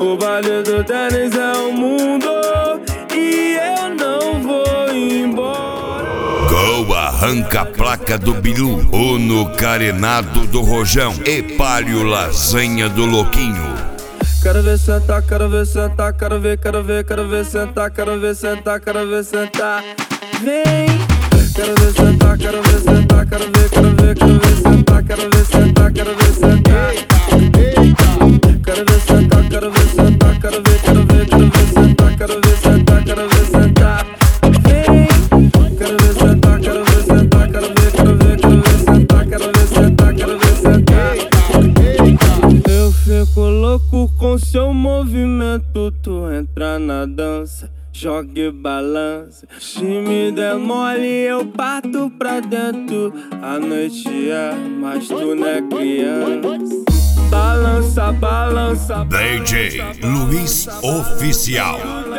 O baile do tênis é o mundo e eu não vou embora. Gol arranca a placa do Bilu, Uno carenado do Rojão e Palio lasanha do Louquinho. Quero ver sentar, quero ver sentar, quero ver sentar, quero ver sentar, quero ver sentar. Vem! Quero ver sentar, quero ver sentar, quero ver sentar, quero ver sentar, quero ver sentar. Quero ver sentar, quero ver sentar, quero ver sentar, quero ver sentar, quero ver sentar. Vem! Quero ver sentar, quero ver sentar, quero ver sentar, quero ver sentar, quero ver sentar. Eu fico louco com seu movimento, tu entra na dança, joga e balança. Se me der mole eu parto pra dentro. A noite é, mas tu não é criança. Balança, balança, DJ Luiz Oficial.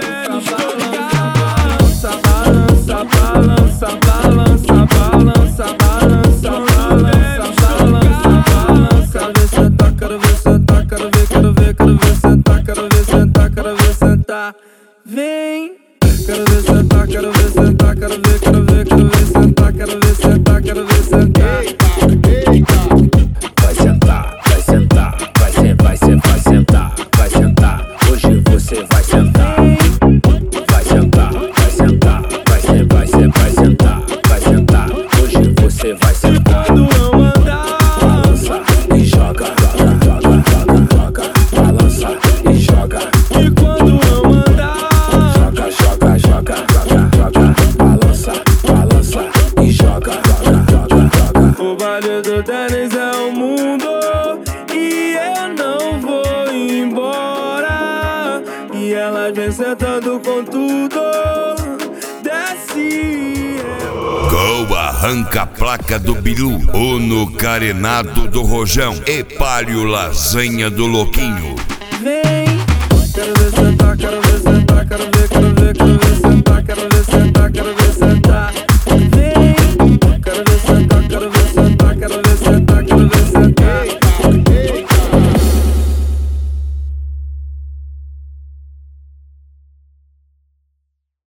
balança, balança, balança, balança, balança, balança, balança, balança. Quero ver sentar, quero ver sentar, quero ver sentar, quero ver sentar. Vem! Quero ver sentar, quero ver sentar, quero ver sentar, quero ver sentar, quero ver sentar. Vai sentar, vai sentar, vai sentar, vai sentar. Hoje você vai sentar. Vai sentar, vai sentar, vai sentar, vai sentar. Hoje você vai sentar. Quando eu mandar, balança e joga, joga, joga, joga, balança e joga. e quando eu mandar, Joga, joga, joga, joga, joga, balança, balança e joga, joga, joga, joga. o baile do tênis é o mundo e eu não vou embora. E ela vem sentando com tudo, desce. Gol arranca a placa do Bilu, Uno carenado do Rojão e Palio lasanha do Louquinho. Vem! Quero ver sentar, quero ver sentar, quero ver sentar, quero ver sentar, quero ver sentar.